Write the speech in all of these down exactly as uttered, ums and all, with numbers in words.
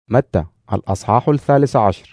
متى الأصحاح الثالث عشر.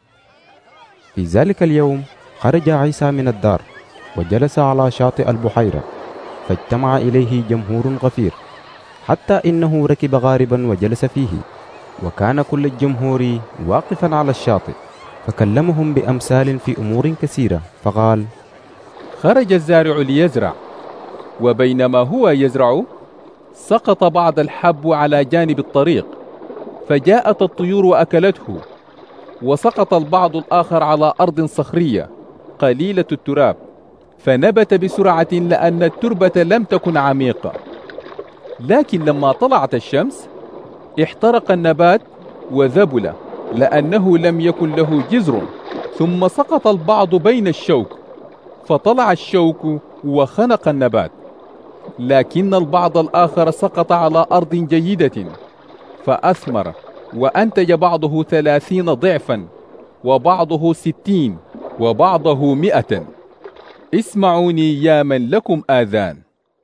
في ذلك اليوم خرج عيسى من الدار وجلس على شاطئ البحيرة، فاجتمع إليه جمهور غفير، حتى إنه ركب غاربا وجلس فيه، وكان كل الجمهور واقفا على الشاطئ، فكلمهم بأمثال في أمور كثيرة، فقال: خرج الزارع ليزرع، وبينما هو يزرع سقط بعض الحب على جانب الطريق، فجاءت الطيور وأكلته. وسقط البعض الآخر على أرض صخرية قليلة التراب، فنبت بسرعة لأن التربة لم تكن عميقة. لكن لما طلعت الشمس احترق النبات وذبل، لأنه لم يكن له جذر. ثم سقط البعض بين الشوك، فطلع الشوك وخنق النبات. لكن البعض الآخر سقط على أرض جيدة، فأثمر وأنتج بعضه ثلاثين ضعفا، وبعضه ستين، وبعضه مئة. اسمعوني يا من لكم آذان.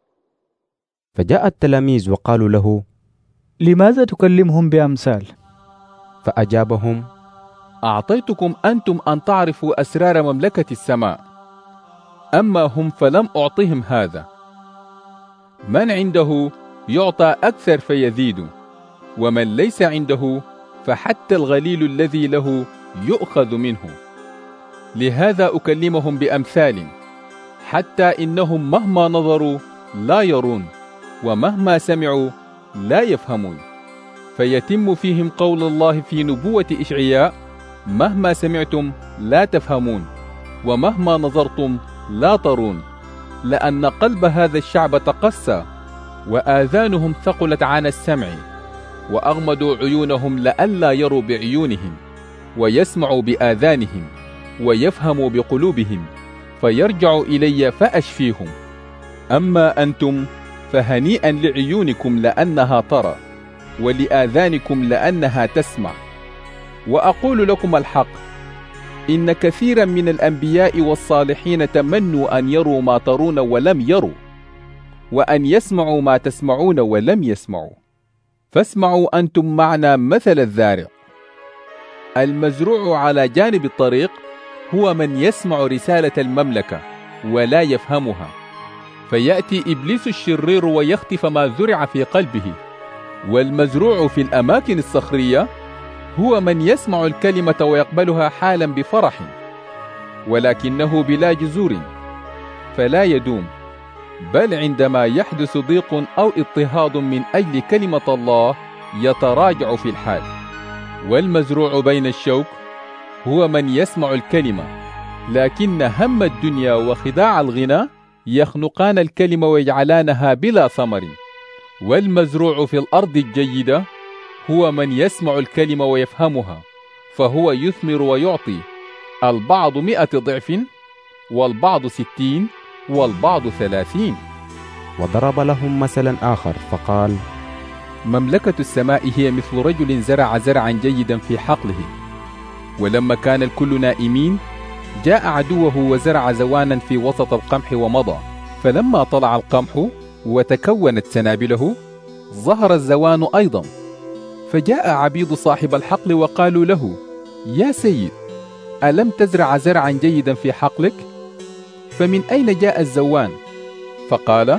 فجاء التلاميذ وقالوا له: لماذا تكلمهم بأمثال؟ فأجابهم: أعطيتكم أنتم أن تعرفوا أسرار مملكة السماء، أما هم فلم أعطهم هذا. من عنده يعطى أكثر فيزيد، ومن ليس عنده فحتى الغليل الذي له يؤخذ منه. لهذا أكلمهم بأمثال، حتى إنهم مهما نظروا لا يرون، ومهما سمعوا لا يفهمون. فيتم فيهم قول الله في نبوة إشعياء: مهما سمعتم لا تفهمون، ومهما نظرتم لا ترون، لأن قلب هذا الشعب تقسى، وآذانهم ثقلت عن السمع، وأغمضوا عيونهم لئلا يروا بعيونهم، ويسمعوا بآذانهم، ويفهموا بقلوبهم، فيرجعوا إلي فأشفيهم. أما أنتم فهنيئا لعيونكم لأنها ترى، ولآذانكم لأنها تسمع. وأقول لكم الحق، إن كثيرا من الأنبياء والصالحين تمنوا أن يروا ما ترون ولم يروا، وأن يسمعوا ما تسمعون ولم يسمعوا. فاسمعوا أنتم معنا مثل الزارع. المزروع على جانب الطريق هو من يسمع رسالة المملكة ولا يفهمها، فيأتي إبليس الشرير ويخطف ما زرع في قلبه. والمزروع في الأماكن الصخرية هو من يسمع الكلمة ويقبلها حالا بفرح، ولكنه بلا جذور فلا يدوم، بل عندما يحدث ضيق أو اضطهاد من أجل كلمة الله يتراجع في الحال. والمزروع بين الشوك هو من يسمع الكلمة، لكن هم الدنيا وخداع الغنى يخنقان الكلمة ويجعلانها بلا ثمر. والمزروع في الأرض الجيدة هو من يسمع الكلمة ويفهمها، فهو يثمر ويعطي، البعض مئة ضعف، والبعض ستين، والبعض ثلاثين. وضرب لهم مثلا آخر فقال: مملكة السماء هي مثل رجل زرع زرعا جيدا في حقله، ولما كان الكل نائمين جاء عدوه وزرع زوانا في وسط القمح ومضى. فلما طلع القمح وتكونت سنابله ظهر الزوان أيضا. فجاء عبيد صاحب الحقل وقالوا له: يا سيد، ألم تزرع زرعا جيدا في حقلك؟ فمن أين جاء الزوان؟ فقال: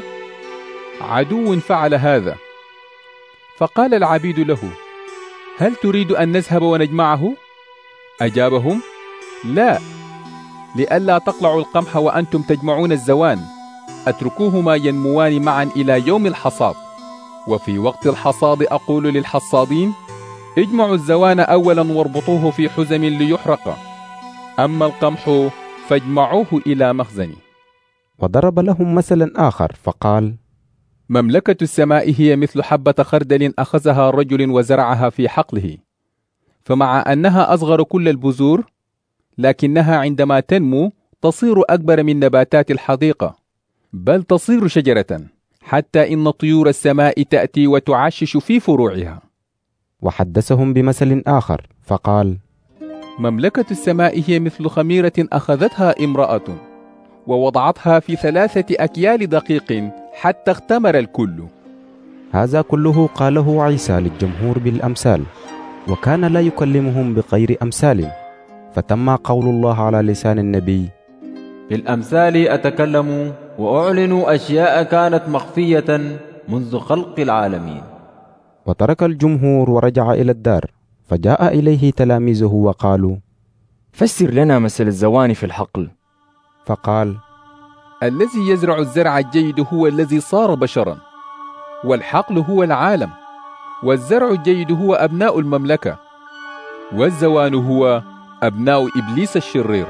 عدو فعل هذا. فقال العبيد له: هل تريد أن نذهب ونجمعه؟ أجابهم: لا، لئلا تقلعوا القمح وأنتم تجمعون الزوان، أتركوهما ينموان معا إلى يوم الحصاد. وفي وقت الحصاد أقول للحصادين: اجمعوا الزوان أولا واربطوه في حزم ليحرق، أما القمح فاجمعوه إلى مخزن. وضرب لهم مثلا آخر فقال: مملكة السماء هي مثل حبة خردل أخذها رجل وزرعها في حقله، فمع أنها أصغر كل البذور، لكنها عندما تنمو تصير أكبر من نباتات الحديقة، بل تصير شجرة، حتى إن طيور السماء تأتي وتعشش في فروعها. وحدثهم بمثل آخر فقال: مملكة السماء هي مثل خميرة أخذتها امرأة ووضعتها في ثلاثة أكيال دقيق حتى اختمر الكل. هذا كله قاله عيسى للجمهور بالأمثال، وكان لا يكلمهم بغير أمثال، فتم قول الله على لسان النبي: بالأمثال أتكلم وأعلن أشياء كانت مخفية منذ خلق العالمين. وترك الجمهور ورجع إلى الدار، فجاء إليه تلاميذه وقالوا: فسر لنا مثل الزوان في الحقل. فقال: الذي يزرع الزرع الجيد هو الذي صار بشرا، والحقل هو العالم، والزرع الجيد هو أبناء المملكة، والزوان هو أبناء إبليس الشرير.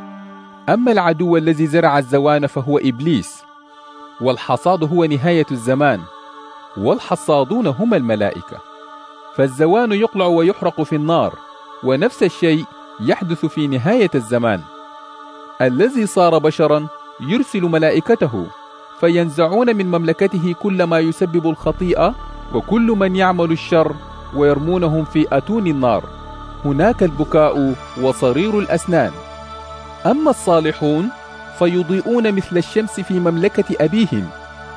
أما العدو الذي زرع الزوان فهو إبليس، والحصاد هو نهاية الزمان، والحصادون هم الملائكة. فالزوان يقلع ويحرق في النار، ونفس الشيء يحدث في نهاية الزمان. الذي صار بشرا يرسل ملائكته فينزعون من مملكته كل ما يسبب الخطيئة وكل من يعمل الشر، ويرمونهم في أتون النار، هناك البكاء وصرير الأسنان. أما الصالحون فيضيئون مثل الشمس في مملكة أبيهم.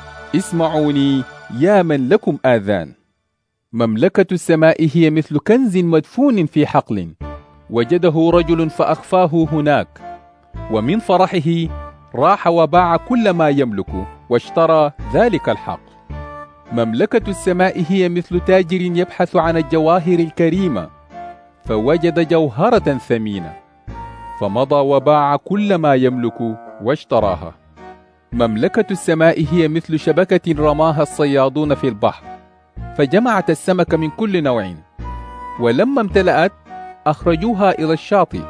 اسمعوني يا من لكم آذان. مملكة السماء هي مثل كنز مدفون في حقل، وجده رجل فأخفاه هناك، ومن فرحه راح وباع كل ما يملك واشترى ذلك الحقل. مملكة السماء هي مثل تاجر يبحث عن الجواهر الكريمة، فوجد جوهرة ثمينة، فمضى وباع كل ما يملك واشتراها. مملكة السماء هي مثل شبكة رماها الصيادون في البحر، فجمعت السمك من كل نوع، ولما امتلأت أخرجوها إلى الشاطئ،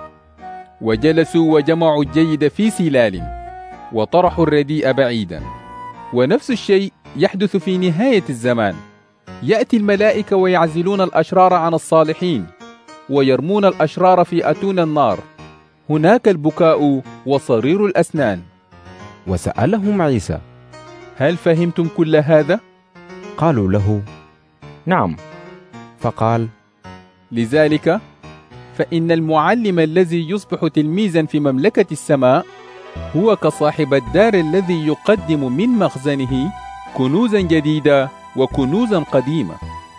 وجلسوا وجمعوا الجيد في سلال، وطرحوا الرديء بعيدا. ونفس الشيء يحدث في نهاية الزمان. يأتي الملائكة ويعزلون الأشرار عن الصالحين، ويرمون الأشرار في أتون النار، هناك البكاء وصرير الأسنان. وسألهم عيسى: هل فهمتم كل هذا؟ قالوا له: نعم. فقال: لذلك فإن المعلم الذي يصبح تلميذا في مملكة السماء هو كصاحب الدار الذي يقدم من مخزنه كنوزا جديدة وكنوزا قديمة.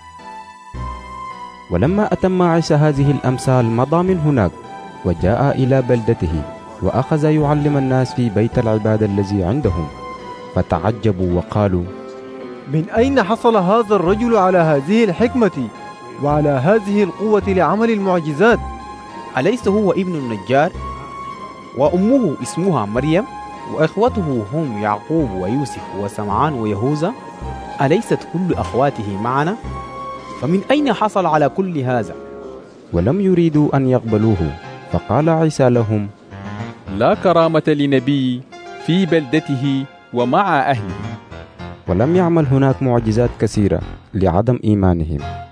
ولما أتم عيسى هذه الأمثال مضى من هناك، وجاء إلى بلدته، وأخذ يعلم الناس في بيت العبادة الذي عندهم، فتعجبوا وقالوا: من أين حصل هذا الرجل على هذه الحكمة وعلى هذه القوة لعمل المعجزات؟ أليس هو ابن النجار؟ وأمه اسمها مريم، وإخوته هم يعقوب ويوسف وسمعان ويهوذا؟ أليست كل أخواته معنا؟ فمن أين حصل على كل هذا؟ ولم يريدوا أن يقبلوه، فقال عيسى لهم: لا كرامة لنبي في بلدته ومع أهله. ولم يعمل هناك معجزات كثيرة لعدم إيمانهم.